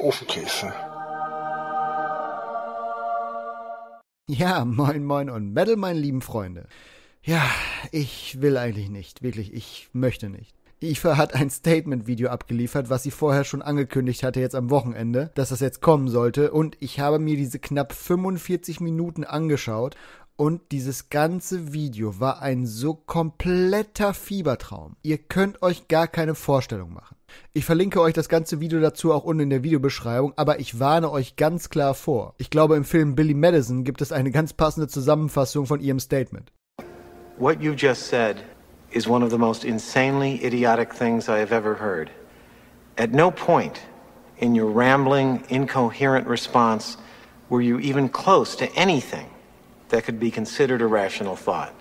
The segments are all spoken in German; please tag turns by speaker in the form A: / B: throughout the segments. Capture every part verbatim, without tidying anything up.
A: Ofenkäse.
B: Ja, moin moin und Metal, meine lieben Freunde. Ja, ich will eigentlich nicht, wirklich, ich möchte nicht. I F A hat ein Statement-Video abgeliefert, was sie vorher schon angekündigt hatte, jetzt am Wochenende, dass das jetzt kommen sollte. Und ich habe mir diese knapp fünfundvierzig Minuten angeschaut und dieses ganze Video war ein so kompletter Fiebertraum. Ihr könnt euch gar keine Vorstellung machen. Ich verlinke euch das ganze Video dazu auch unten in der Videobeschreibung, aber ich warne euch ganz klar vor. Ich glaube, im Film Billy Madison gibt es eine ganz passende Zusammenfassung von ihrem Statement.
C: What you just said is one of the most insanely idiotic things I have ever heard. At no point in your rambling, incoherent response were you even close to anything that could be considered a rational thought.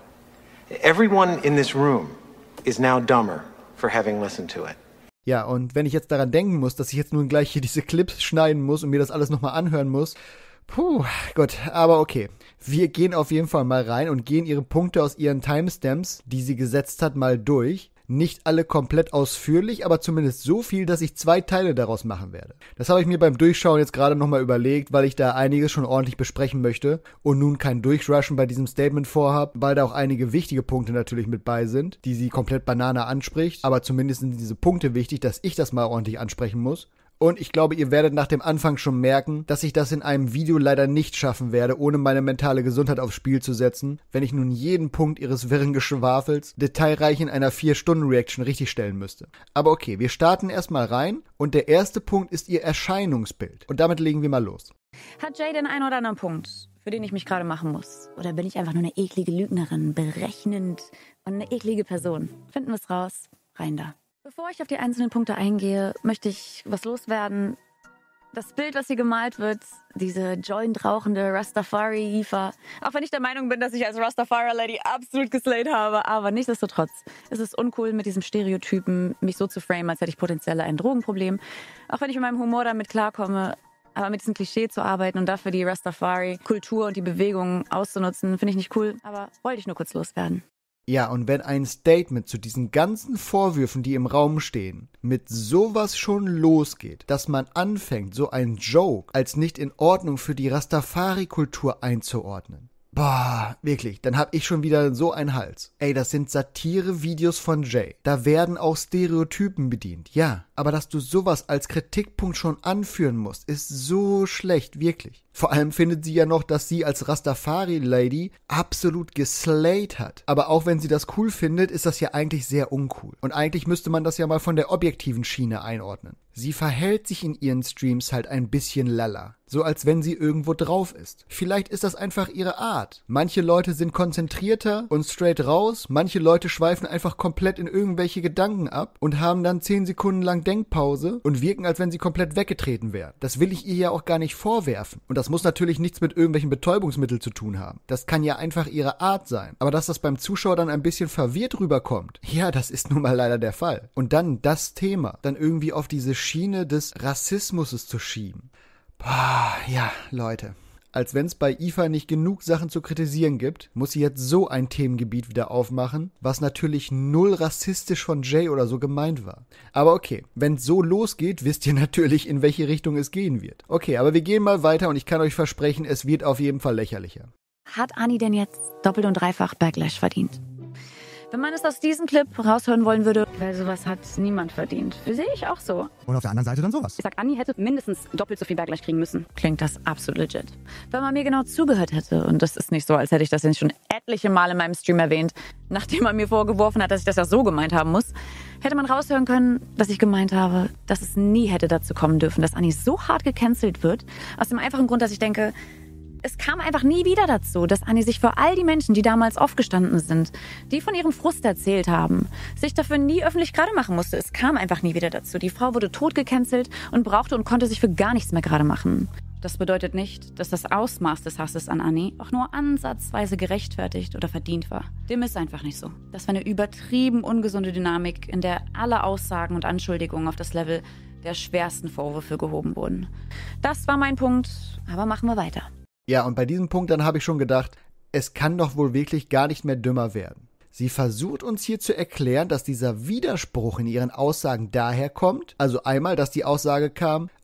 C: Everyone in this room is now dumber for having listened to it.
B: Ja, und wenn ich jetzt daran denken muss, dass ich jetzt nun gleich hier diese Clips schneiden muss und mir das alles nochmal anhören muss, puh, Gott, aber okay. Wir gehen auf jeden Fall mal rein und gehen ihre Punkte aus ihren Timestamps, die sie gesetzt hat, mal durch. Nicht alle komplett ausführlich, aber zumindest so viel, dass ich zwei Teile daraus machen werde. Das habe ich mir beim Durchschauen jetzt gerade nochmal überlegt, weil ich da einiges schon ordentlich besprechen möchte und nun kein Durchrushen bei diesem Statement vorhabe, weil da auch einige wichtige Punkte natürlich mit bei sind, die sie komplett Banane anspricht, aber zumindest sind diese Punkte wichtig, dass ich das mal ordentlich ansprechen muss. Und ich glaube, ihr werdet nach dem Anfang schon merken, dass ich das in einem Video leider nicht schaffen werde, ohne meine mentale Gesundheit aufs Spiel zu setzen, wenn ich nun jeden Punkt ihres wirren Geschwafels detailreich in einer vier Stunden Reaction richtig stellen müsste. Aber okay, wir starten erstmal rein und der erste Punkt ist ihr Erscheinungsbild. Und damit legen wir mal los.
D: Hat Jay den einen oder anderen Punkt, für den ich mich gerade machen muss? Oder bin ich einfach nur eine eklige Lügnerin, berechnend und eine eklige Person? Finden wir es raus. Rein da. Bevor ich auf die einzelnen Punkte eingehe, möchte ich was loswerden. Das Bild, was hier gemalt wird, diese joint-rauchende Rastafari I F A, auch wenn ich der Meinung bin, dass ich als Rastafari-Lady absolut geslayed habe, aber nichtsdestotrotz ist es uncool, mit diesem Stereotypen mich so zu framen, als hätte ich potenziell ein Drogenproblem. Auch wenn ich mit meinem Humor damit klarkomme, aber mit diesem Klischee zu arbeiten und dafür die Rastafari-Kultur und die Bewegung auszunutzen, finde ich nicht cool, aber wollte ich nur kurz loswerden.
B: Ja, und wenn ein Statement zu diesen ganzen Vorwürfen, die im Raum stehen, mit sowas schon losgeht, dass man anfängt, so einen Joke als nicht in Ordnung für die Rastafari-Kultur einzuordnen. Boah, wirklich, dann hab ich schon wieder so einen Hals. Ey, das sind Satire-Videos von Jay. Da werden auch Stereotypen bedient, ja. Aber dass du sowas als Kritikpunkt schon anführen musst, ist so schlecht, wirklich. Vor allem findet sie ja noch, dass sie als Rastafari-Lady absolut geslayed hat. Aber auch wenn sie das cool findet, ist das ja eigentlich sehr uncool. Und eigentlich müsste man das ja mal von der objektiven Schiene einordnen. Sie verhält sich in ihren Streams halt ein bisschen lala. So als wenn sie irgendwo drauf ist. Vielleicht ist das einfach ihre Art. Manche Leute sind konzentrierter und straight raus. Manche Leute schweifen einfach komplett in irgendwelche Gedanken ab und haben dann zehn Sekunden lang Denkpause und wirken, als wenn sie komplett weggetreten wären. Das will ich ihr ja auch gar nicht vorwerfen. Und das muss natürlich nichts mit irgendwelchen Betäubungsmitteln zu tun haben. Das kann ja einfach ihre Art sein. Aber dass das beim Zuschauer dann ein bisschen verwirrt rüberkommt, ja, das ist nun mal leider der Fall. Und dann das Thema, dann irgendwie auf diese Schiene des Rassismus zu schieben. Boah, ja, Leute. Als wenn es bei I F A nicht genug Sachen zu kritisieren gibt, muss sie jetzt so ein Themengebiet wieder aufmachen, was natürlich null rassistisch von Jay oder so gemeint war. Aber okay, wenn es so losgeht, wisst ihr natürlich, in welche Richtung es gehen wird. Okay, aber wir gehen mal weiter und ich kann euch versprechen, es wird auf jeden Fall lächerlicher.
D: Hat Anni denn jetzt doppelt und dreifach Backlash verdient? Wenn man es aus diesem Clip raushören wollen würde, weil sowas hat niemand verdient. Sehe ich auch so.
E: Und auf der anderen Seite dann sowas.
D: Ich sag, Anni hätte mindestens doppelt so viel Backlash kriegen müssen. Klingt das absolut legit. Wenn man mir genau zugehört hätte, und das ist nicht so, als hätte ich das jetzt schon etliche Mal in meinem Stream erwähnt, nachdem man mir vorgeworfen hat, dass ich das ja so gemeint haben muss, hätte man raushören können, dass ich gemeint habe, dass es nie hätte dazu kommen dürfen, dass Anni so hart gecancelt wird. Aus dem einfachen Grund, dass ich denke, es kam einfach nie wieder dazu, dass Anni sich für all die Menschen, die damals aufgestanden sind, die von ihrem Frust erzählt haben, sich dafür nie öffentlich gerade machen musste. Es kam einfach nie wieder dazu. Die Frau wurde tot gecancelt und brauchte und konnte sich für gar nichts mehr gerade machen. Das bedeutet nicht, dass das Ausmaß des Hasses an Anni auch nur ansatzweise gerechtfertigt oder verdient war. Dem ist einfach nicht so. Das war eine übertrieben ungesunde Dynamik, in der alle Aussagen und Anschuldigungen auf das Level der schwersten Vorwürfe gehoben wurden. Das war mein Punkt, aber machen wir weiter.
B: Ja, und bei diesem Punkt dann habe ich schon gedacht, es kann doch wohl wirklich gar nicht mehr dümmer werden. Sie versucht uns hier zu erklären, dass dieser Widerspruch in ihren Aussagen daher kommt, also einmal, dass die Aussage kam,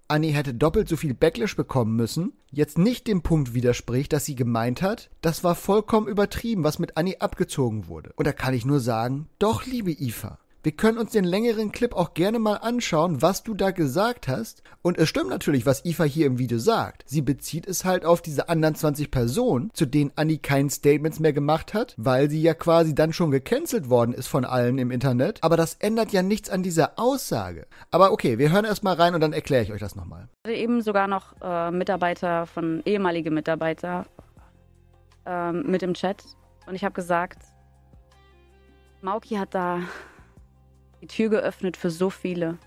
B: Anni hätte doppelt so viel Backlash bekommen müssen, jetzt nicht dem Punkt widerspricht, dass sie gemeint hat, das war vollkommen übertrieben, was mit Anni abgezogen wurde. Und da kann ich nur sagen, doch, liebe Aoife. Wir können uns den längeren Clip auch gerne mal anschauen, was du da gesagt hast. Und es stimmt natürlich, was Aoife hier im Video sagt. Sie bezieht es halt auf diese anderen zwanzig Personen, zu denen Anni kein Statements mehr gemacht hat, weil sie ja quasi dann schon gecancelt worden ist von allen im Internet. Aber das ändert ja nichts an dieser Aussage. Aber okay, wir hören erst mal rein und dann erkläre ich euch das nochmal.
D: Eben sogar noch äh, Mitarbeiter von, ehemalige Mitarbeiter äh, mit im Chat. Und ich habe gesagt, Mauki hat da die Tür geöffnet für so viele.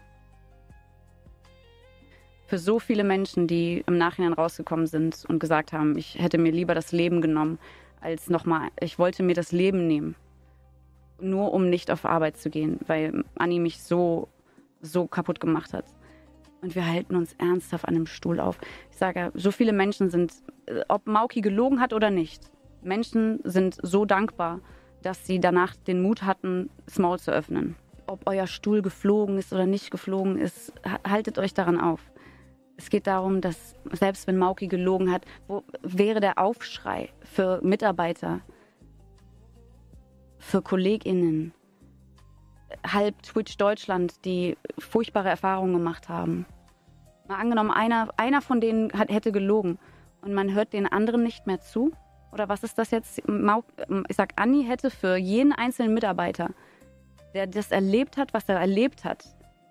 D: Für so viele Menschen, die im Nachhinein rausgekommen sind und gesagt haben, ich hätte mir lieber das Leben genommen, als nochmal, ich wollte mir das Leben nehmen. Nur um nicht auf Arbeit zu gehen, weil Anni mich so, so kaputt gemacht hat. Und wir halten uns ernsthaft an dem Stuhl auf. Ich sage, so viele Menschen sind, ob Mauki gelogen hat oder nicht, Menschen sind so dankbar, dass sie danach den Mut hatten, das Maul zu öffnen. Ob euer Stuhl geflogen ist oder nicht geflogen ist, haltet euch daran auf. Es geht darum, dass selbst wenn Mauki gelogen hat, wo wäre der Aufschrei für Mitarbeiter, für KollegInnen, halb Twitch Deutschland, die furchtbare Erfahrungen gemacht haben. Mal angenommen, einer, einer von denen hat, hätte gelogen und man hört den anderen nicht mehr zu? Oder was ist das jetzt? Ich sag, Anni hätte für jeden einzelnen Mitarbeiter, der das erlebt hat, was er erlebt hat,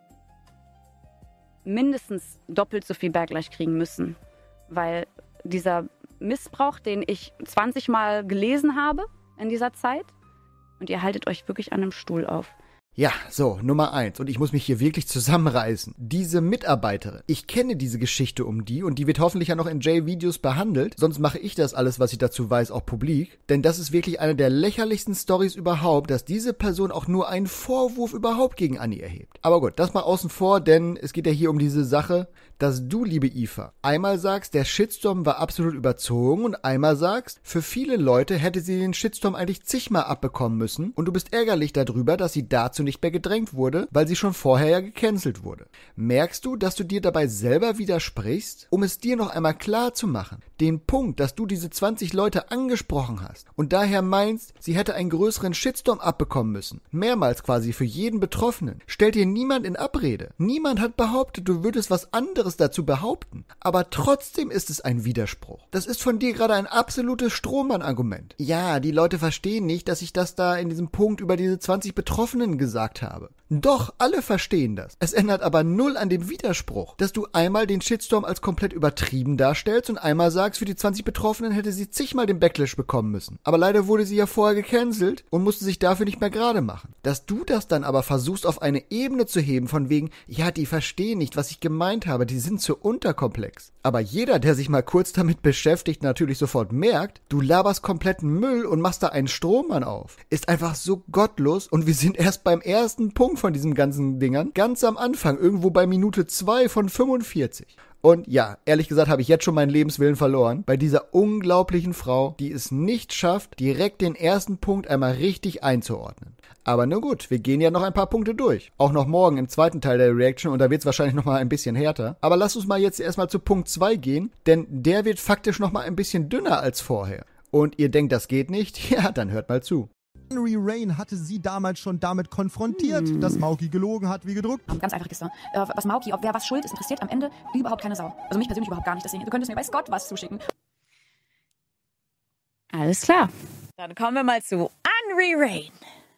D: mindestens doppelt so viel Backlash kriegen müssen. Weil dieser Missbrauch, den ich zwanzig Mal gelesen habe in dieser Zeit, und ihr haltet euch wirklich an einem Stuhl auf.
B: Ja, so, Nummer eins. Und ich muss mich hier wirklich zusammenreißen. Diese Mitarbeiterin. Ich kenne diese Geschichte um die und die wird hoffentlich ja noch in Jay-Videos behandelt. Sonst mache ich das alles, was ich dazu weiß, auch publik. Denn das ist wirklich eine der lächerlichsten Storys überhaupt, dass diese Person auch nur einen Vorwurf überhaupt gegen Anni erhebt. Aber gut, das mal außen vor, denn es geht ja hier um diese Sache, dass du, liebe Aoife, einmal sagst, der Shitstorm war absolut überzogen und einmal sagst, für viele Leute hätte sie den Shitstorm eigentlich zigmal abbekommen müssen und du bist ärgerlich darüber, dass sie dazu nicht mehr gedrängt wurde, weil sie schon vorher ja gecancelt wurde. Merkst du, dass du dir dabei selber widersprichst? Um es dir noch einmal klar zu machen, den Punkt, dass du diese zwanzig Leute angesprochen hast und daher meinst, sie hätte einen größeren Shitstorm abbekommen müssen, mehrmals quasi für jeden Betroffenen, stellt dir niemand in Abrede. Niemand hat behauptet, du würdest was anderes dazu behaupten, aber trotzdem ist es ein Widerspruch. Das ist von dir gerade ein absolutes Strohmann-Argument. Ja, die Leute verstehen nicht, dass ich das da in diesem Punkt über diese zwanzig Betroffenen gesagt habe. Doch, alle verstehen das. Es ändert aber null an dem Widerspruch, dass du einmal den Shitstorm als komplett übertrieben darstellst und einmal sagst, für die zwanzig Betroffenen hätte sie zigmal den Backlash bekommen müssen. Aber leider wurde sie ja vorher gecancelt und musste sich dafür nicht mehr gerade machen. Dass du das dann aber versuchst auf eine Ebene zu heben von wegen, ja, die verstehen nicht, was ich gemeint habe, die sind zu unterkomplex. Aber jeder, der sich mal kurz damit beschäftigt, natürlich sofort merkt, du laberst kompletten Müll und machst da einen Strohmann auf. Ist einfach so gottlos und wir sind erst beim ersten Punkt von diesen ganzen Dingern, ganz am Anfang, irgendwo bei Minute zwei von fünfundvierzig. Und ja, ehrlich gesagt habe ich jetzt schon meinen Lebenswillen verloren bei dieser unglaublichen Frau, die es nicht schafft, direkt den ersten Punkt einmal richtig einzuordnen. Aber na gut, wir gehen ja noch ein paar Punkte durch. Auch noch morgen im zweiten Teil der Reaction und da wird es wahrscheinlich noch mal ein bisschen härter. Aber lass uns mal jetzt erstmal zu Punkt zwei gehen, denn der wird faktisch noch mal ein bisschen dünner als vorher. Und ihr denkt, das geht nicht? Ja, dann hört mal zu.
A: Henry Rain hatte sie damals schon damit konfrontiert, hm. dass Mauki gelogen hat, wie gedruckt.
E: Ganz einfach, Kiste. Äh, was Mauki, ob wer was schuld ist, interessiert am Ende überhaupt keine Sau. Also mich persönlich überhaupt gar nicht. Deswegen, du könntest mir weiß Gott was zuschicken.
D: Alles klar. Dann kommen wir mal zu Henry Rain.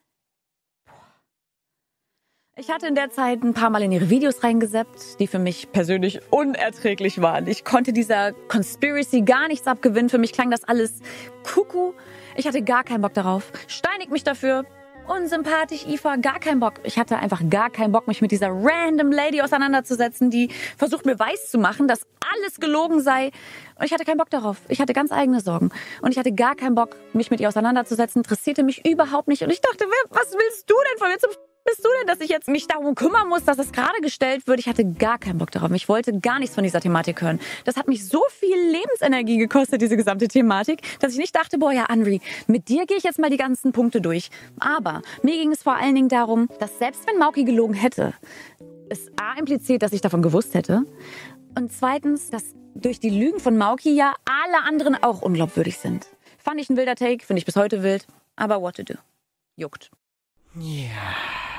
D: Ich hatte in der Zeit ein paar Mal in ihre Videos reingesappt, die für mich persönlich unerträglich waren. Ich konnte dieser Conspiracy gar nichts abgewinnen. Für mich klang das alles Kuckuck. Ich hatte gar keinen Bock darauf. Steinigt mich dafür. Unsympathisch, Aoife, gar keinen Bock. Ich hatte einfach gar keinen Bock, mich mit dieser random Lady auseinanderzusetzen, die versucht mir weiß zu machen, dass alles gelogen sei. Und ich hatte keinen Bock darauf. Ich hatte ganz eigene Sorgen. Und ich hatte gar keinen Bock, mich mit ihr auseinanderzusetzen. Interessierte mich überhaupt nicht. Und ich dachte, was willst du denn von mir? Zum bist du denn, dass ich jetzt mich darum kümmern muss, dass es gerade gestellt wird? Ich hatte gar keinen Bock darauf. Ich wollte gar nichts von dieser Thematik hören. Das hat mich so viel Lebensenergie gekostet, diese gesamte Thematik, dass ich nicht dachte, boah, ja, Henry, mit dir gehe ich jetzt mal die ganzen Punkte durch. Aber mir ging es vor allen Dingen darum, dass selbst wenn Mauki gelogen hätte, es A impliziert, dass ich davon gewusst hätte Und zweitens, dass durch die Lügen von Mauki ja alle anderen auch unglaubwürdig sind. Fand ich ein wilder Take, finde ich bis heute wild. Aber what to do? Juckt.
B: Ja.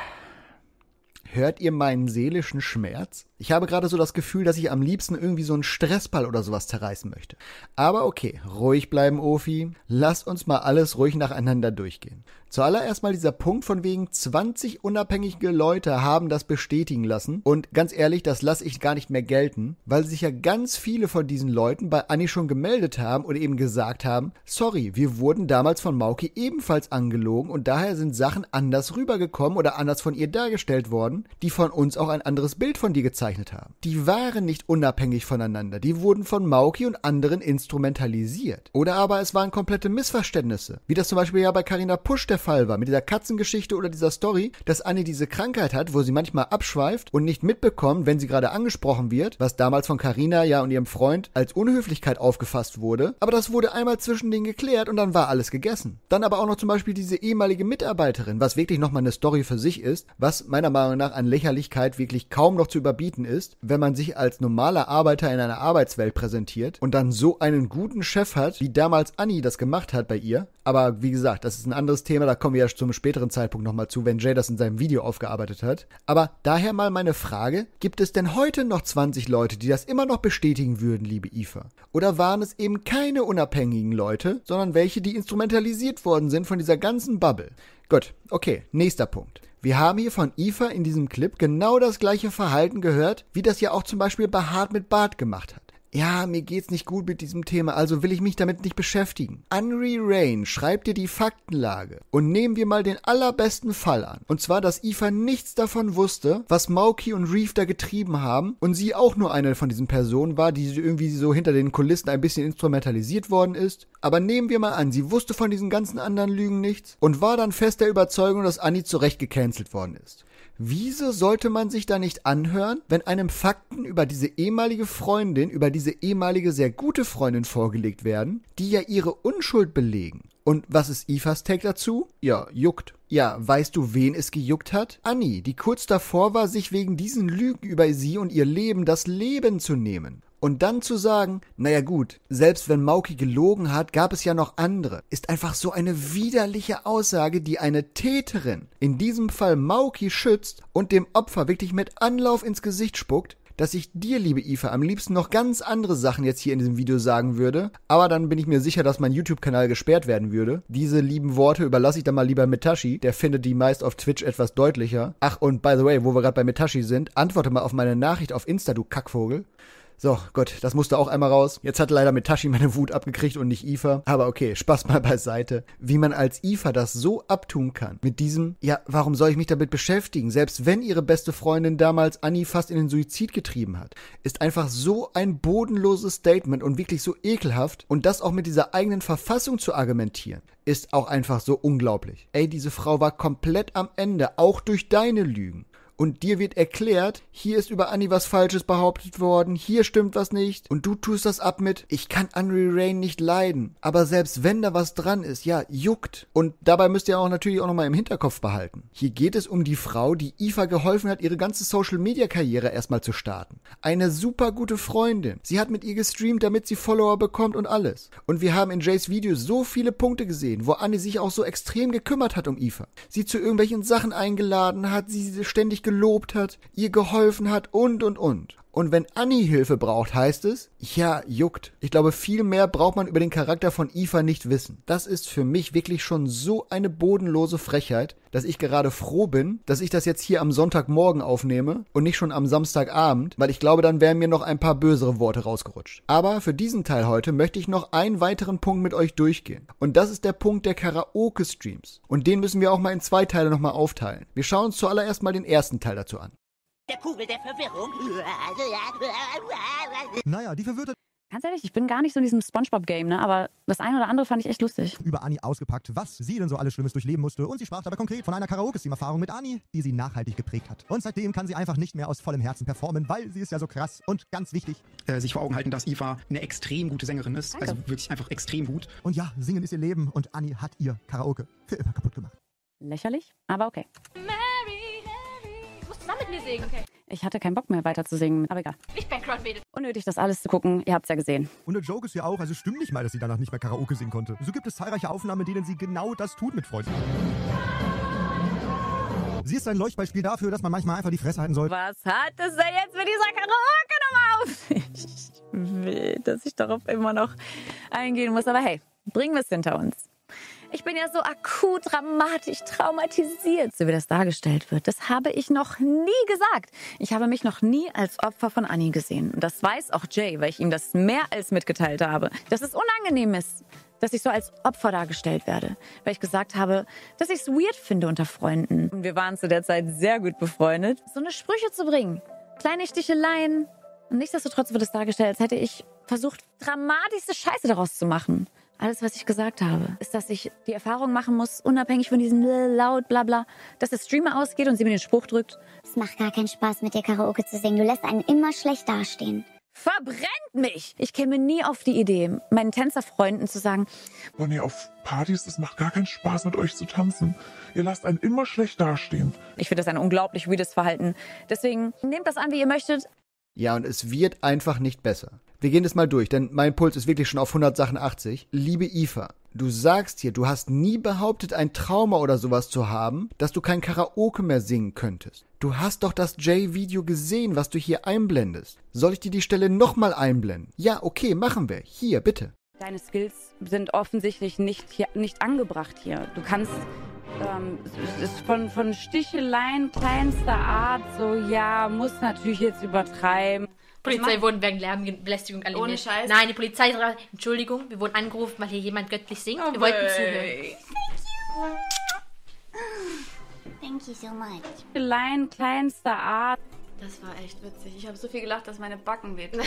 B: Hört ihr meinen seelischen Schmerz? Ich habe gerade so das Gefühl, dass ich am liebsten irgendwie so einen Stressball oder sowas zerreißen möchte. Aber okay, ruhig bleiben, Ofi. Lasst uns mal alles ruhig nacheinander durchgehen. Zuallererst mal dieser Punkt von wegen zwanzig unabhängige Leute haben das bestätigen lassen. Und ganz ehrlich, das lasse ich gar nicht mehr gelten, weil sich ja ganz viele von diesen Leuten bei Anni schon gemeldet haben und eben gesagt haben, sorry, wir wurden damals von Mauki ebenfalls angelogen und daher sind Sachen anders rübergekommen oder anders von ihr dargestellt worden, die von uns auch ein anderes Bild von dir gezeichnet haben. Die waren nicht unabhängig voneinander, die wurden von Mauki und anderen instrumentalisiert. Oder aber es waren komplette Missverständnisse, wie das zum Beispiel ja bei Carina Pusch der Fall war, mit dieser Katzengeschichte oder dieser Story, dass Anni diese Krankheit hat, wo sie manchmal abschweift und nicht mitbekommt, wenn sie gerade angesprochen wird, was damals von Carina ja und ihrem Freund als Unhöflichkeit aufgefasst wurde, aber das wurde einmal zwischen denen geklärt und dann war alles gegessen. Dann aber auch noch zum Beispiel diese ehemalige Mitarbeiterin, was wirklich nochmal eine Story für sich ist, was meiner Meinung nach an Lächerlichkeit wirklich kaum noch zu überbieten ist, wenn man sich als normaler Arbeiter in einer Arbeitswelt präsentiert und dann so einen guten Chef hat, wie damals Anni das gemacht hat bei ihr. Aber wie gesagt, das ist ein anderes Thema, da kommen wir ja zum späteren Zeitpunkt nochmal zu, wenn Jay das in seinem Video aufgearbeitet hat. Aber daher mal meine Frage, gibt es denn heute noch zwanzig Leute, die das immer noch bestätigen würden, liebe Ifa? Oder waren es eben keine unabhängigen Leute, sondern welche, die instrumentalisiert worden sind von dieser ganzen Bubble? Gut, okay, nächster Punkt. Wir haben hier von Ifa in diesem Clip genau das gleiche Verhalten gehört, wie das ja auch zum Beispiel Behaart mit Bart gemacht hat. Ja, mir geht's nicht gut mit diesem Thema, also will ich mich damit nicht beschäftigen. Unri Rain schreibt dir die Faktenlage. Und nehmen wir mal den allerbesten Fall an. Und zwar, dass Ifa nichts davon wusste, was Mauki und Reef da getrieben haben und sie auch nur eine von diesen Personen war, die irgendwie so hinter den Kulissen ein bisschen instrumentalisiert worden ist. Aber nehmen wir mal an, sie wusste von diesen ganzen anderen Lügen nichts und war dann fest der Überzeugung, dass Anni zurecht gecancelt worden ist. Wieso sollte man sich da nicht anhören, wenn einem Fakten über diese ehemalige Freundin, über diese ehemalige sehr gute Freundin vorgelegt werden, die ja ihre Unschuld belegen? Und was ist Ifas Take dazu? Ja, juckt. Ja, weißt du, wen es gejuckt hat? Anni, die kurz davor war, sich wegen diesen Lügen über sie und ihr Leben das Leben zu nehmen. Und dann zu sagen, naja gut, selbst wenn Mauki gelogen hat, gab es ja noch andere, ist einfach so eine widerliche Aussage, die eine Täterin, in diesem Fall Mauki, schützt und dem Opfer wirklich mit Anlauf ins Gesicht spuckt, dass ich dir, liebe Ifa, am liebsten noch ganz andere Sachen jetzt hier in diesem Video sagen würde, aber dann bin ich mir sicher, dass mein YouTube-Kanal gesperrt werden würde. Diese lieben Worte überlasse ich dann mal lieber Metashi, der findet die meist auf Twitch etwas deutlicher. Ach, und by the way, wo wir gerade bei Metashi sind, antworte mal auf meine Nachricht auf Insta, du Kackvogel. So, Gott, das musste auch einmal raus. Jetzt hat leider Metashi meine Wut abgekriegt und nicht Ifa. Aber okay, Spaß mal beiseite. Wie man als Ifa das so abtun kann. Mit diesem, ja, warum soll ich mich damit beschäftigen? Selbst wenn ihre beste Freundin damals Anni fast in den Suizid getrieben hat. Ist einfach so ein bodenloses Statement und wirklich so ekelhaft. Und das auch mit dieser eigenen Verfassung zu argumentieren, ist auch einfach so unglaublich. Ey, diese Frau war komplett am Ende, auch durch deine Lügen. Und dir wird erklärt, hier ist über Anni was Falsches behauptet worden, hier stimmt was nicht und du tust das ab mit, ich kann Unri Rain nicht leiden. Aber selbst wenn da was dran ist, ja, juckt. Und dabei müsst ihr auch natürlich auch nochmal im Hinterkopf behalten. Hier geht es um die Frau, die Ifa geholfen hat, ihre ganze Social-Media-Karriere erstmal zu starten. Eine super gute Freundin. Sie hat mit ihr gestreamt, damit sie Follower bekommt und alles. Und wir haben in Jays Videos so viele Punkte gesehen, wo Anni sich auch so extrem gekümmert hat um Ifa. Sie zu irgendwelchen Sachen eingeladen hat, sie ständig gelobt hat, ihr geholfen hat und, und, und. Und wenn Anni Hilfe braucht, heißt es, ja, juckt. Ich glaube, viel mehr braucht man über den Charakter von Ifa nicht wissen. Das ist für mich wirklich schon so eine bodenlose Frechheit, dass ich gerade froh bin, dass ich das jetzt hier am Sonntagmorgen aufnehme und nicht schon am Samstagabend, weil ich glaube, dann wären mir noch ein paar bösere Worte rausgerutscht. Aber für diesen Teil heute möchte ich noch einen weiteren Punkt mit euch durchgehen. Und das ist der Punkt der Karaoke-Streams. Und den müssen wir auch mal in zwei Teile nochmal aufteilen. Wir schauen uns zuallererst mal den ersten Teil dazu an.
F: Der Kugel der Verwirrung.
A: Naja, die verwirrte
D: Ganz ehrlich, ich bin gar nicht so in diesem Spongebob-Game, ne? Aber das eine oder andere fand ich echt lustig.
A: über Anni ausgepackt, was sie denn so alles Schlimmes durchleben musste. Und sie sprach dabei konkret von einer Karaoke-Stream-Erfahrung mit Anni, die sie nachhaltig geprägt hat. Und seitdem kann sie einfach nicht mehr aus vollem Herzen performen, weil sie ist ja so krass und ganz wichtig.
G: äh, sich vor Augen halten, dass Ifa eine extrem gute Sängerin ist.
D: Danke.
G: Also wirklich einfach extrem gut.
A: Und ja, singen ist ihr Leben und Anni hat ihr Karaoke für immer kaputt gemacht.
D: Lächerlich, aber okay.
E: Mary, Mary. Du musst zusammen mit mir singen, okay?
D: Ich hatte keinen Bock mehr weiter zu singen, aber egal.
F: Ich bin Cronwedel.
D: Unnötig, das alles zu gucken. Ihr habt's ja gesehen.
A: Und der Joke ist ja auch, also stimmt nicht mal, dass sie danach nicht mehr Karaoke singen konnte. So gibt es zahlreiche Aufnahmen, in denen sie genau das tut mit Freunden. Sie ist ein Leuchtbeispiel dafür, dass man manchmal einfach die Fresse halten soll.
D: Was hat es denn jetzt mit dieser Karaoke-Nummer auf sich? Ich will, dass ich darauf immer noch eingehen muss. Aber hey, bringen wir es hinter uns. Ich bin ja so akut, dramatisch, traumatisiert, so wie das dargestellt wird. Das habe ich noch nie gesagt. Ich habe mich noch nie als Opfer von Annie gesehen. Und das weiß auch Jay, weil ich ihm das mehr als mitgeteilt habe. Dass es unangenehm ist, dass ich so als Opfer dargestellt werde. Weil ich gesagt habe, dass ich es weird finde unter Freunden. Und wir waren zu der Zeit sehr gut befreundet. So eine Sprüche zu bringen. Kleine Sticheleien. Und nichtsdestotrotz wird es dargestellt, als hätte ich versucht, dramatischste Scheiße daraus zu machen. Alles, was ich gesagt habe, ist, dass ich die Erfahrung machen muss, unabhängig von diesem laut, bla bla, dass der Streamer ausgeht und sie mir den Spruch drückt.
H: Es macht gar keinen Spaß, mit dir Karaoke zu singen. Du lässt einen immer schlecht dastehen.
D: Verbrennt mich! Ich käme nie auf die Idee, meinen Tänzerfreunden zu sagen,
I: Bonnie, auf Partys, es macht gar keinen Spaß, mit euch zu tanzen. Ihr lasst einen immer schlecht dastehen.
D: Ich finde das ein unglaublich weirdes Verhalten. Deswegen nehmt das an, wie ihr möchtet.
B: Ja, und es wird einfach nicht besser. Wir gehen das mal durch, denn mein Puls ist wirklich schon auf hundertsachundachtzig. Liebe Aoife, du sagst hier, du hast nie behauptet, ein Trauma oder sowas zu haben, dass du kein Karaoke mehr singen könntest. Du hast doch das Jay-Video gesehen, was du hier einblendest. Soll ich dir die Stelle nochmal einblenden? Ja, okay, machen wir. Hier, bitte.
D: Deine Skills sind offensichtlich nicht, hier, nicht angebracht hier. Du kannst ähm, es ist von, von Sticheleien kleinster Art, so ja, muss natürlich jetzt übertreiben.
F: Polizei wurden wegen Lärmbelästigung alarmiert.
E: Ohne Scheiß.
F: Nein, die Polizei sagt, Entschuldigung, wir wurden angerufen, weil hier jemand göttlich singt.
E: Oh,
F: wir wollten
E: wei.
F: zuhören.
H: Thank you so much.
D: Sticheleien kleinster Art.
E: Das war echt witzig. Ich habe so viel gelacht, dass meine Backen wehtun.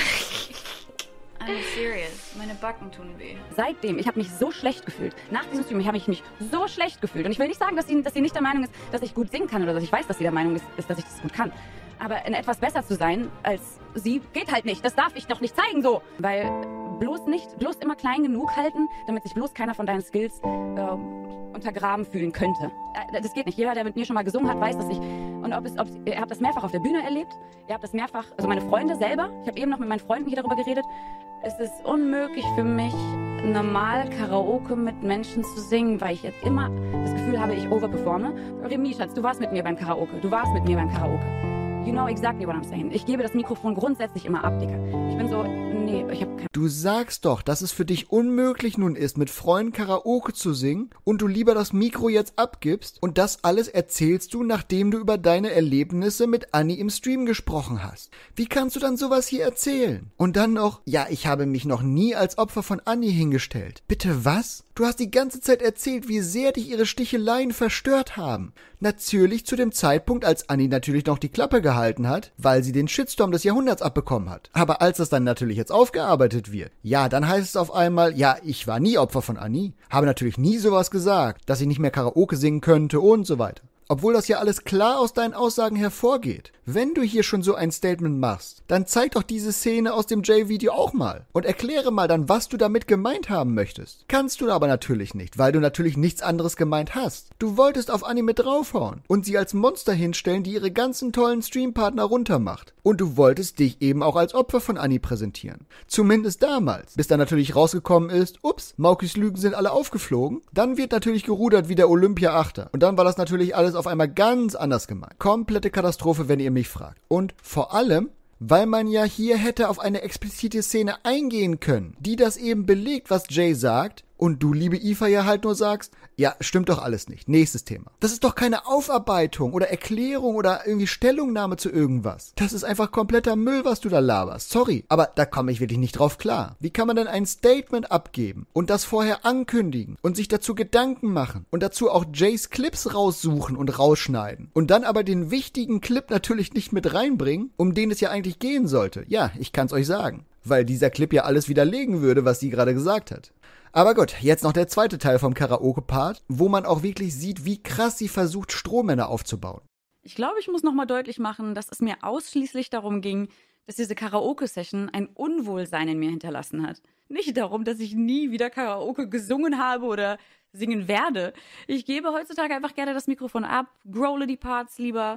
E: I'm serious. Meine Backen tun weh.
D: Seitdem, ich habe mich so schlecht gefühlt. Nach diesem Stream habe ich mich so schlecht gefühlt. Und ich will nicht sagen, dass sie, dass sie nicht der Meinung ist, dass ich gut singen kann oder dass ich weiß, dass sie der Meinung ist, ist dass ich das gut kann. Aber in etwas besser zu sein als sie, geht halt nicht. Das darf ich doch nicht zeigen so. Weil bloß nicht, bloß immer klein genug halten, damit sich bloß keiner von deinen Skills äh, untergraben fühlen könnte. Äh, das geht nicht. Jeder, der mit mir schon mal gesungen hat, weiß, dass ich... Und ob es, ob, ihr habt das mehrfach auf der Bühne erlebt. Ihr habt das mehrfach... Also meine Freunde selber. Ich habe eben noch mit meinen Freunden hier darüber geredet. Es ist unmöglich für mich, normal Karaoke mit Menschen zu singen, weil ich jetzt immer das Gefühl habe, ich overperforme. Remy, Schatz, du warst mit mir beim Karaoke. Du warst mit mir beim Karaoke. You know exactly what I'm saying. Ich gebe das Mikrofon grundsätzlich immer ab, Digga. Ich bin so, nee, ich hab kein...
B: Du sagst doch, dass es für dich unmöglich nun ist, mit Freunden Karaoke zu singen und du lieber das Mikro jetzt abgibst und das alles erzählst du, nachdem du über deine Erlebnisse mit Annie im Stream gesprochen hast. Wie kannst du dann sowas hier erzählen? Und dann noch, ja, ich habe mich noch nie als Opfer von Annie hingestellt. Bitte was? Du hast die ganze Zeit erzählt, wie sehr dich ihre Sticheleien verstört haben. Natürlich zu dem Zeitpunkt, als Annie natürlich noch die Klappe gehalten hat, weil sie den Shitstorm des Jahrhunderts abbekommen hat. Aber als das dann natürlich jetzt aufgearbeitet wird, ja, dann heißt es auf einmal, ja, ich war nie Opfer von Annie, habe natürlich nie sowas gesagt, dass ich nicht mehr Karaoke singen könnte und so weiter. Obwohl das ja alles klar aus deinen Aussagen hervorgeht. Wenn du hier schon so ein Statement machst, dann zeig doch diese Szene aus dem Jay-Video auch mal und erkläre mal dann, was du damit gemeint haben möchtest. Kannst du aber natürlich nicht, weil du natürlich nichts anderes gemeint hast. Du wolltest auf Annie mit draufhauen und sie als Monster hinstellen, die ihre ganzen tollen Streampartner runtermacht. Und du wolltest dich eben auch als Opfer von Annie präsentieren. Zumindest damals. Bis dann natürlich rausgekommen ist, ups, Maukis Lügen sind alle aufgeflogen. Dann wird natürlich gerudert wie der Olympia-Achter. Und dann war das natürlich alles auf einmal ganz anders gemeint. Komplette Katastrophe, wenn ihr mich fragt. Und vor allem, weil man ja hier hätte auf eine explizite Szene eingehen können, die das eben belegt, was Jay sagt, und du, liebe Aoife, ja halt nur sagst, ja, stimmt doch alles nicht. Nächstes Thema. Das ist doch keine Aufarbeitung oder Erklärung oder irgendwie Stellungnahme zu irgendwas. Das ist einfach kompletter Müll, was du da laberst. Sorry, aber da komme ich wirklich nicht drauf klar. Wie kann man denn ein Statement abgeben und das vorher ankündigen und sich dazu Gedanken machen und dazu auch Jays Clips raussuchen und rausschneiden und dann aber den wichtigen Clip natürlich nicht mit reinbringen, um den es ja eigentlich gehen sollte? Ja, ich kann's euch sagen. Weil dieser Clip ja alles widerlegen würde, was sie gerade gesagt hat. Aber gut, jetzt noch der zweite Teil vom Karaoke-Part, wo man auch wirklich sieht, wie krass sie versucht, Strohmänner aufzubauen.
D: Ich glaube, ich muss nochmal deutlich machen, dass es mir ausschließlich darum ging, dass diese Karaoke-Session ein Unwohlsein in mir hinterlassen hat. Nicht darum, dass ich nie wieder Karaoke gesungen habe oder singen werde. Ich gebe heutzutage einfach gerne das Mikrofon ab, growle die Parts lieber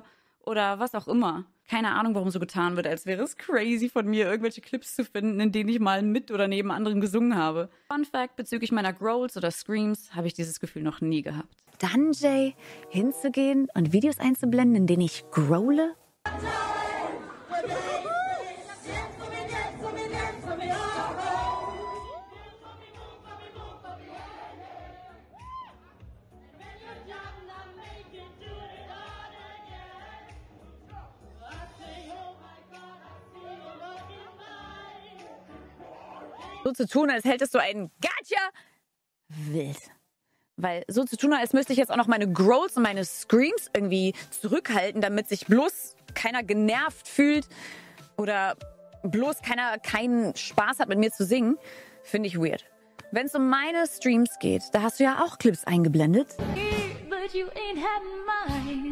D: oder was auch immer. Keine Ahnung, warum so getan wird, als wäre es crazy von mir, irgendwelche Clips zu finden, in denen ich mal mit oder neben anderen gesungen habe. Fun Fact, bezüglich meiner Growls oder Screams habe ich dieses Gefühl noch nie gehabt. Dann, Jay, hinzugehen und Videos einzublenden, in denen ich growle? So zu tun, als hättest du einen Gotcha, wild. Weil so zu tun, als müsste ich jetzt auch noch meine Growls und meine Screams irgendwie zurückhalten, damit sich bloß keiner genervt fühlt oder bloß keiner keinen Spaß hat, mit mir zu singen, finde ich weird. Wenn es um meine Streams geht, da hast du ja auch Clips eingeblendet. But you ain't had mine.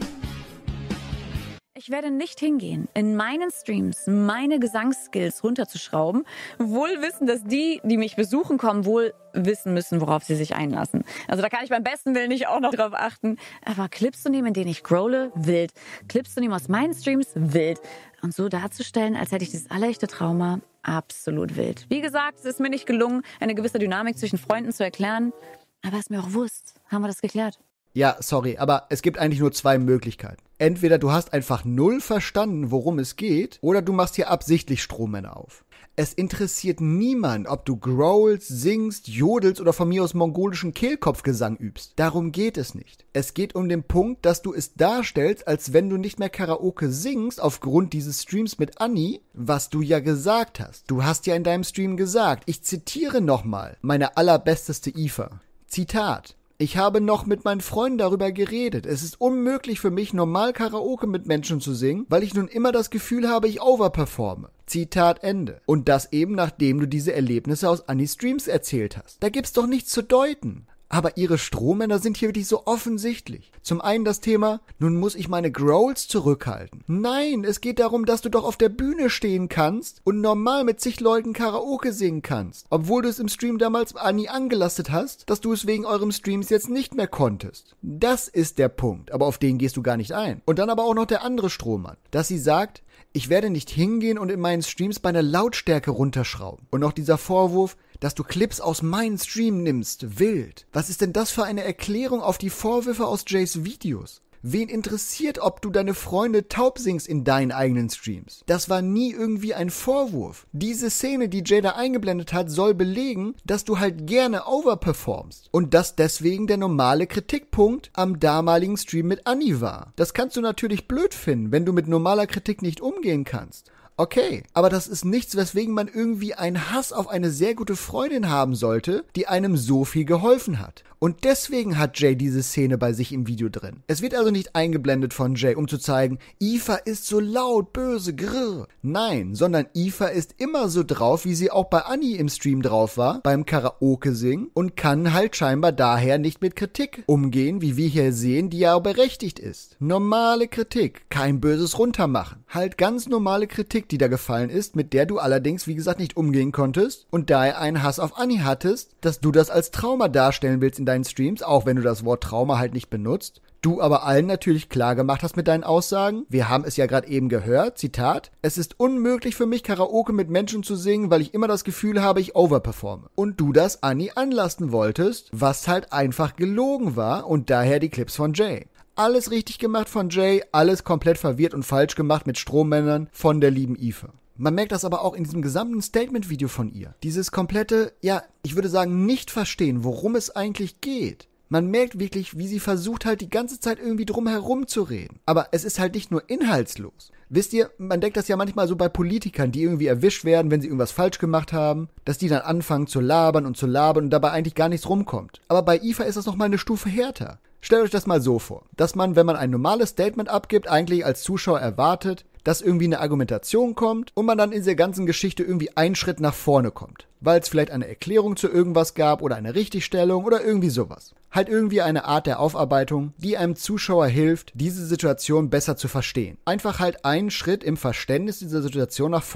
D: Ich werde nicht hingehen, in meinen Streams meine Gesangsskills runterzuschrauben, wohl wissen, dass die, die mich besuchen kommen, wohl wissen müssen, worauf sie sich einlassen. Also da kann ich beim besten Willen nicht auch noch drauf achten. Aber Clips zu nehmen, in denen ich growle, wild. Clips zu nehmen aus meinen Streams, wild. Und so darzustellen, als hätte ich dieses allerechte Trauma, absolut wild. Wie gesagt, es ist mir nicht gelungen, eine gewisse Dynamik zwischen Freunden zu erklären. Aber ist mir auch wurscht. Haben wir das geklärt?
B: Ja, sorry, aber es gibt eigentlich nur zwei Möglichkeiten. Entweder du hast einfach null verstanden, worum es geht, oder du machst hier absichtlich Strohmänner auf. Es interessiert niemand, ob du growlst, singst, jodelst oder von mir aus mongolischen Kehlkopfgesang übst. Darum geht es nicht. Es geht um den Punkt, dass du es darstellst, als wenn du nicht mehr Karaoke singst aufgrund dieses Streams mit Anni, was du ja gesagt hast. Du hast ja in deinem Stream gesagt, ich zitiere nochmal meine allerbesteste Ifa. Zitat. Ich habe noch mit meinen Freunden darüber geredet. Es ist unmöglich für mich, normal Karaoke mit Menschen zu singen, weil ich nun immer das Gefühl habe, ich overperforme. Zitat Ende. Und das eben, nachdem du diese Erlebnisse aus Annis Streams erzählt hast. Da gibt's doch nichts zu deuten. Aber ihre Strohmänner sind hier wirklich so offensichtlich. Zum einen das Thema, nun muss ich meine Growls zurückhalten. Nein, es geht darum, dass du doch auf der Bühne stehen kannst und normal mit zig Leuten Karaoke singen kannst. Obwohl du es im Stream damals Anni angelastet hast, dass du es wegen eurem Streams jetzt nicht mehr konntest. Das ist der Punkt, aber auf den gehst du gar nicht ein. Und dann aber auch noch der andere Strohmann, dass sie sagt, ich werde nicht hingehen und in meinen Streams meine Lautstärke runterschrauben. Und noch dieser Vorwurf, dass du Clips aus meinen Stream nimmst. Wild. Was ist denn das für eine Erklärung auf die Vorwürfe aus Jays Videos? Wen interessiert, ob du deine Freunde taub singst in deinen eigenen Streams? Das war nie irgendwie ein Vorwurf. Diese Szene, die Jay da eingeblendet hat, soll belegen, dass du halt gerne overperformst. Und dass deswegen der normale Kritikpunkt am damaligen Stream mit Anni war. Das kannst du natürlich blöd finden, wenn du mit normaler Kritik nicht umgehen kannst. Okay, aber das ist nichts, weswegen man irgendwie einen Hass auf eine sehr gute Freundin haben sollte, die einem so viel geholfen hat. Und deswegen hat Jay diese Szene bei sich im Video drin. Es wird also nicht eingeblendet von Jay, um zu zeigen, Ifa ist so laut, böse, grrr. Nein, sondern Ifa ist immer so drauf, wie sie auch bei Anni im Stream drauf war, beim Karaoke singen und kann halt scheinbar daher nicht mit Kritik umgehen, wie wir hier sehen, die ja berechtigt ist. Normale Kritik, kein böses Runtermachen. Halt ganz normale Kritik, die da gefallen ist, mit der du allerdings, wie gesagt, nicht umgehen konntest und daher einen Hass auf Anni hattest, dass du das als Trauma darstellen willst in deinen Streams, auch wenn du das Wort Trauma halt nicht benutzt. Du aber allen natürlich klar gemacht hast mit deinen Aussagen. Wir haben es ja gerade eben gehört, Zitat, es ist unmöglich für mich, Karaoke mit Menschen zu singen, weil ich immer das Gefühl habe, ich overperforme. Und du das Anni anlasten wolltest, was halt einfach gelogen war und daher die Clips von Jay. Alles richtig gemacht von Jay, alles komplett verwirrt und falsch gemacht mit Strohmännern von der lieben Ifa. Man merkt das aber auch in diesem gesamten Statement-Video von ihr. Dieses komplette, ja, ich würde sagen, nicht verstehen, worum es eigentlich geht. Man merkt wirklich, wie sie versucht halt die ganze Zeit irgendwie drum herum zu reden. Aber es ist halt nicht nur inhaltslos. Wisst ihr, man denkt das ja manchmal so bei Politikern, die irgendwie erwischt werden, wenn sie irgendwas falsch gemacht haben, dass die dann anfangen zu labern und zu labern und dabei eigentlich gar nichts rumkommt. Aber bei Ifa ist das nochmal eine Stufe härter. Stellt euch das mal so vor, dass man, wenn man ein normales Statement abgibt, eigentlich als Zuschauer erwartet, dass irgendwie eine Argumentation kommt und man dann in dieser ganzen Geschichte irgendwie einen Schritt nach vorne kommt. Weil es vielleicht eine Erklärung zu irgendwas gab oder eine Richtigstellung oder irgendwie sowas. Halt irgendwie eine Art der Aufarbeitung, die einem Zuschauer hilft, diese Situation besser zu verstehen. Einfach halt einen Schritt im Verständnis dieser Situation nach vorne.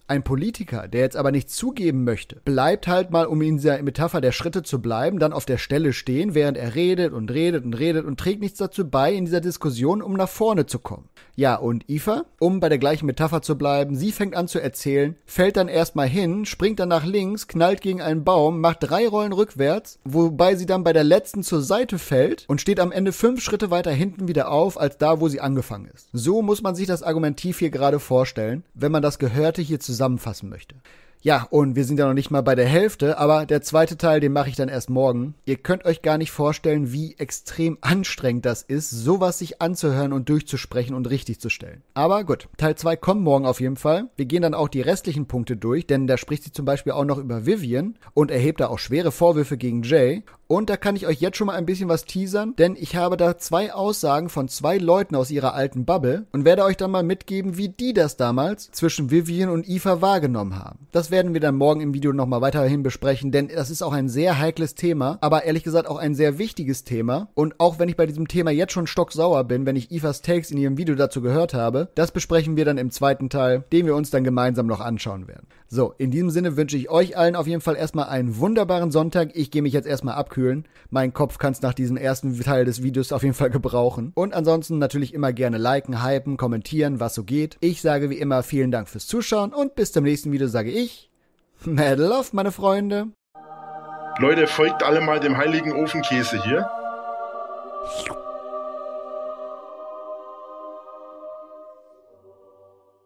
B: Ein Politiker, der jetzt aber nicht zugeben möchte, bleibt halt mal, um in dieser Metapher der Schritte zu bleiben, dann auf der Stelle stehen, während er redet und redet und redet und trägt nichts dazu bei in dieser Diskussion, um nach vorne zu kommen. Ja, und Aoife, um bei der gleichen Metapher zu bleiben, sie fängt an zu erzählen, fällt dann erstmal hin, springt dann nach links, knallt gegen einen Baum, macht drei Rollen rückwärts, wobei sie dann bei der letzten zur Seite fällt und steht am Ende fünf Schritte weiter hinten wieder auf, als da, wo sie angefangen ist. So muss man sich das Argumentiv hier gerade vorstellen, wenn man das Gehörte hier zusammenfassen möchte. Ja, und wir sind ja noch nicht mal bei der Hälfte, aber der zweite Teil, den mache ich dann erst morgen. Ihr könnt euch gar nicht vorstellen, wie extrem anstrengend das ist, sowas sich anzuhören und durchzusprechen und richtig zu stellen. Aber gut, Teil zwei kommt morgen auf jeden Fall. Wir gehen dann auch die restlichen Punkte durch, denn da spricht sie zum Beispiel auch noch über Vivian und erhebt da auch schwere Vorwürfe gegen Jay. Und da kann ich euch jetzt schon mal ein bisschen was teasern, denn ich habe da zwei Aussagen von zwei Leuten aus ihrer alten Bubble und werde euch dann mal mitgeben, wie die das damals zwischen Vivian und Aoife wahrgenommen haben. Das werden wir dann morgen im Video nochmal weiterhin besprechen, denn das ist auch ein sehr heikles Thema, aber ehrlich gesagt auch ein sehr wichtiges Thema. Und auch wenn ich bei diesem Thema jetzt schon stocksauer bin, wenn ich Aoifes Takes in ihrem Video dazu gehört habe, das besprechen wir dann im zweiten Teil, den wir uns dann gemeinsam noch anschauen werden. So, in diesem Sinne wünsche ich euch allen auf jeden Fall erstmal einen wunderbaren Sonntag. Ich gehe mich jetzt erstmal abkühlen. Mein Kopf kann es nach diesem ersten Teil des Videos auf jeden Fall gebrauchen. Und ansonsten natürlich immer gerne liken, hypen, kommentieren, was so geht. Ich sage wie immer vielen Dank fürs Zuschauen und bis zum nächsten Video sage ich Mad Love, meine Freunde.
J: Leute, folgt alle mal dem heiligen Ofenkäse hier.